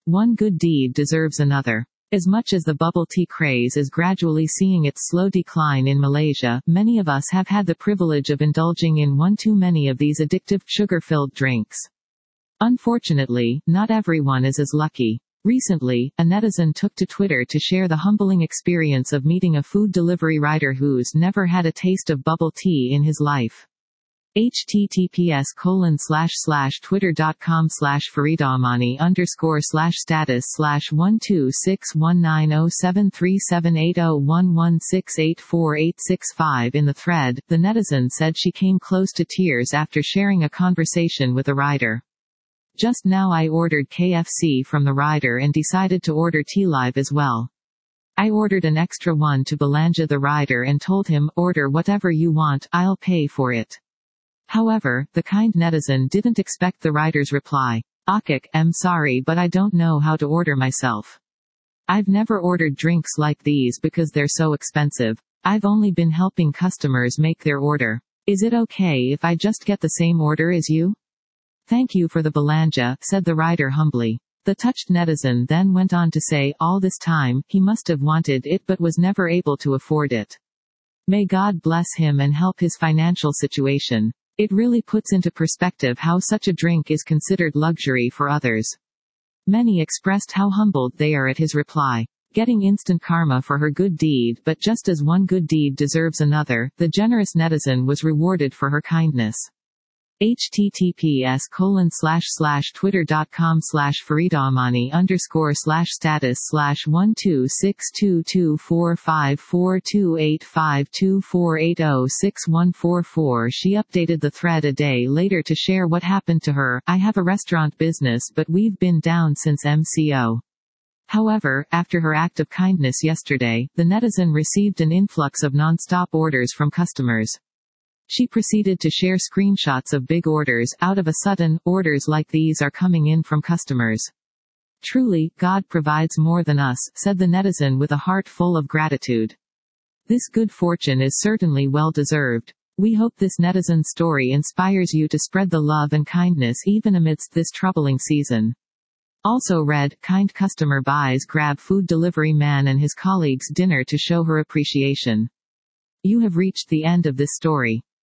One good deed deserves another. As much as the bubble tea craze is gradually seeing its slow decline in Malaysia, many of us have had the privilege of indulging in one too many of these addictive, sugar-filled drinks. Unfortunately, not everyone is as lucky. Recently, a netizen took to Twitter to share the humbling experience of meeting a food delivery rider who's never had a taste of bubble tea in his life. https://twitter.com/faridaamani_/status/1261907378011684865 In the thread, the netizen said she came close to tears after sharing a conversation with a rider. Just now I ordered KFC from the rider and decided to order tea live as well. I ordered an extra one to Belanja the rider and told him, order whatever you want, I'll pay for it. However, the kind netizen didn't expect the rider's reply. Akak, I'm sorry but I don't know how to order myself. I've never ordered drinks like these because they're so expensive. I've only been helping customers make their order. Is it okay if I just get the same order as you? Thank you for the Belanja, said the rider humbly. The touched netizen then went on to say, all this time, he must have wanted it but was never able to afford it. May God bless him and help his financial situation. It really puts into perspective how such a drink is considered luxury for others. Many expressed how humbled they are at his reply. Getting instant karma for her good deed, but just as one good deed deserves another, the generous netizen was rewarded for her kindness. https://twitter.com/faridaamani_status/1262245428524806144 She updated the thread a day later to share what happened to her. I have a restaurant business but we've been down since MCO. However, after her act of kindness yesterday, the netizen received an influx of non-stop orders from customers. She proceeded to share screenshots of big orders. Out of a sudden, orders like these are coming in from customers. Truly, God provides more than us, said the netizen with a heart full of gratitude. This good fortune is certainly well deserved. We hope this netizen's story inspires you to spread the love and kindness even amidst this troubling season. Also read, kind customer buys Grab food delivery man and his colleagues dinner to show her appreciation. You have reached the end of this story.